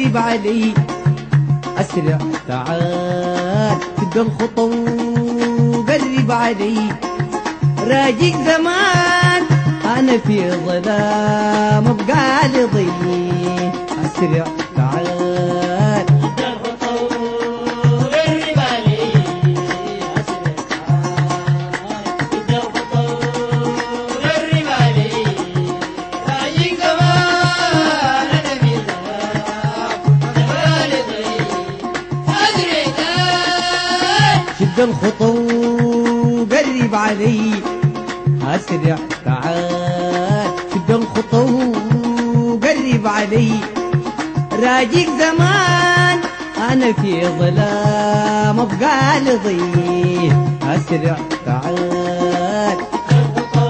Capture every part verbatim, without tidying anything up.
قرب علي أسرع تعال شد الخطو قرب علي راجيك زمان أنا في ظلام أبقى لضي أسرع تعال شد الخطو قرب علي أسرع تعال شد الخطو قرب علي راجيك زمان أنا في ظلام أبقى لضي أسرع تعال شد الخطو قرب علي أسرع تعال شد الخطو قرب علي راجيك زمان أنا في ظلام أبقى لضي أسرع تعال الخطو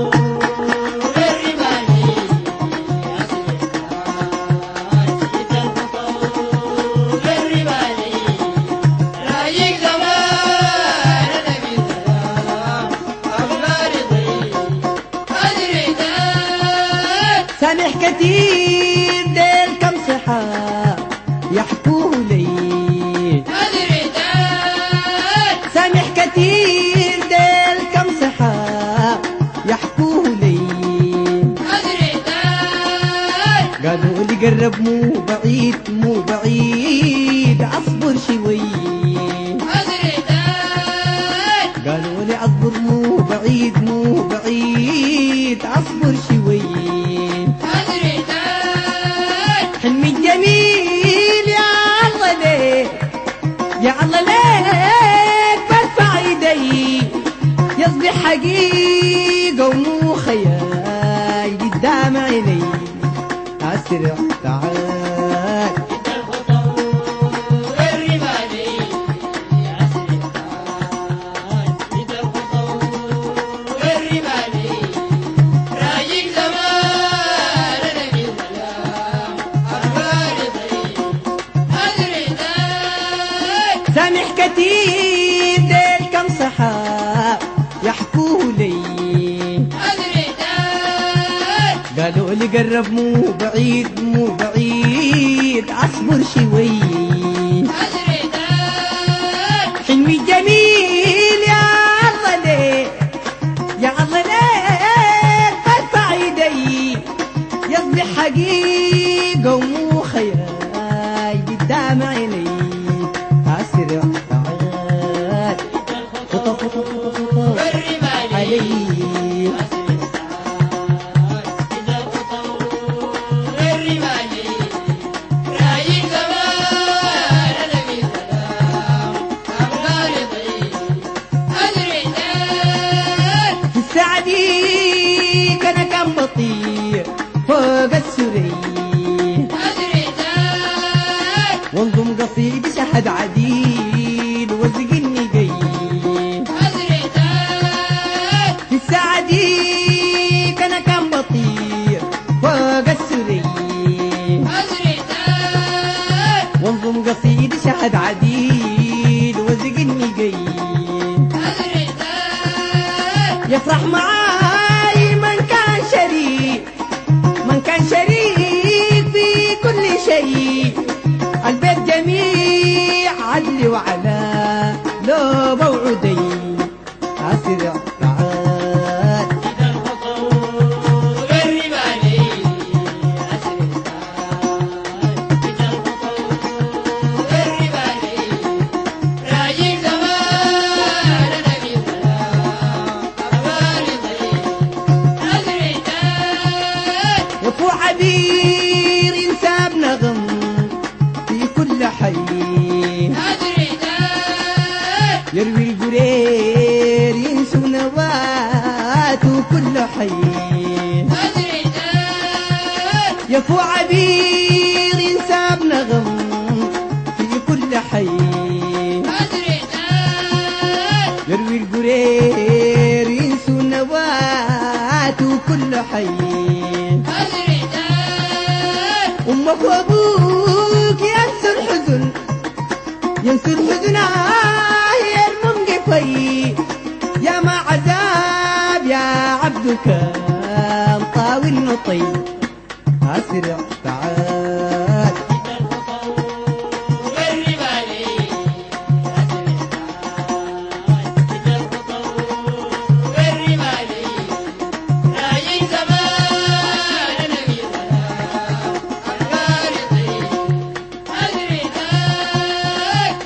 قرب علي أسرع تعال شد الخطو قرب علي راجيك زمان أنا في ظلام أبقى لضي أسرع تعال سامح كتير ديل كم صحاب يحكوه لي أسرع تعال سامح كتير ديل كم صحاب يحكوه لي أسرع تعال قالوا لي قرب مو بعيد مو بعيد اصبر شوي أسرع تعال قالوا لي اصبر مو بعيد مو بعيد اصبر شوي أسرع تعال حلمي الجميل يا الله ليك يا الله ليك برفع ايدي يصبح حقيقة ومو خيال قدام عيني أسرع تعال شد الخطو قرب علي أسرع تعال شد الخطو قرب علي راجيك زمان أنا في ظلام أبقى لضي أسرع تعال سامح كتير ديل كم صحاب يحكوه لي أسرع تعال قالوا لي قرب مو بعيد مو بعيد اصبر شوي أسرع تعال حلمي جميل يا الله ليك يا الله ليك برفع ايدي يصبح حقيقة ومو خيال قدام عيني أسرع تعال شد الخطو خطا خطا خطا خطا قرب علي علي أسرع تعال شد الخطو قرب علي راجيك زمان أنا في ظلام أبقى لضي أسرع تعال في الساعة دي كان كان بطيء فوق السري أسرع تعال وانظم قصيد شهد عديد وزقني جي أسرع تعال في الساعة دي كان كان بطيء فوق السري أسرع تعال وانظم قصيد شهد عديد وزقني جي أسرع تعال يفرح معاي من كان شريك من كان شريك في كل شيء البيت جميع عدل وعلا لو موعدي أسرع تعال شد الخطو قرب علي أسرع تعال شد الخطو قرب علي راجيك زمان أنا في ظلام أبقى لضي أسرع تعال يفو عبير ينساب نغم في كل حي أسرع تعال يروي القرير ينسو نواته كل حي أسرع تعال يفو عبير ينساب نغم في كل حي أسرع تعال يروي القرير ينسو نواته كل حي أسرع تعال أمك وأبوك ينسوا الحزن ينسوا الحزن يرمون قفي يا ما عذاب يا عبدك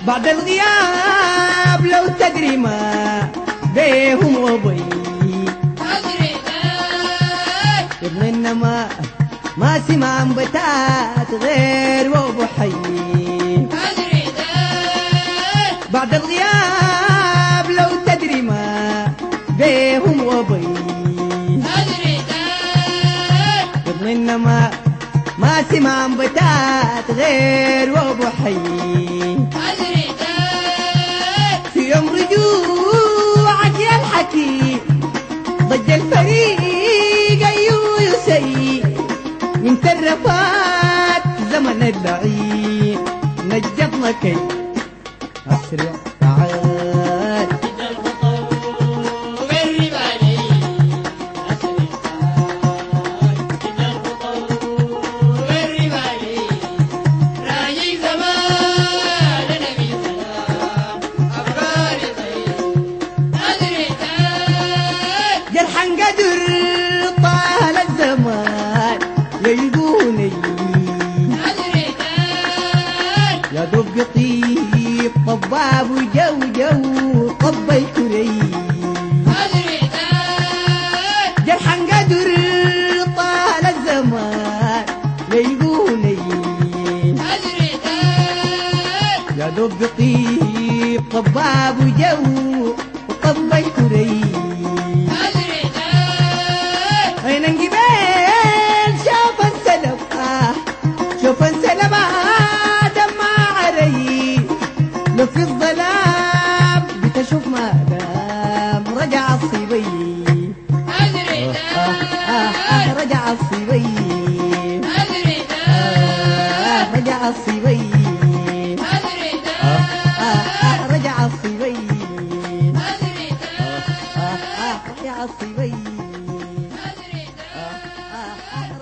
بعد الغياب لو تدري ما بيهم وبي أدري ذاك ابن النما ما سمع بتات غير وابو حي أدري ذاك بعد الغياب لو تدري ما بيهم وبي أدري ذاك ابن النما ما سمع بتات غير وابو حي أدري ذاك في يوم رجوعك يا الحكيم ضج الفريق ايوه يسيء من ترفات زمن البعيد نجت لك اسرع تعال إن الخطوب الربالي أسري إن الخطوب الربالي راجي زمان نبي سلام أفكاري طيب أدري ذاك جرحا قدر طال الزمان يلقوني أدري ذاك يا دوب قطيب طباب وجو جو طبيت لي أدري ذاك جرحا قدر طال الزمان يلقوني أدري ذاك يا دوب طيب طباب وجو وطبيت لي أدري ذاك اين انقبال شوف انسلب آه شوف انسلب آدم ما علي لو في الظلام بتشوف ما دام رجع الصبي أدري آه آه آه ذاك رجع الصبي أدري آه ذاك رجع الصبي أدري آه ذاك آه آه رجع الصبي أدري ذاك آه آه رجع الصبي أدري ذاك آه آه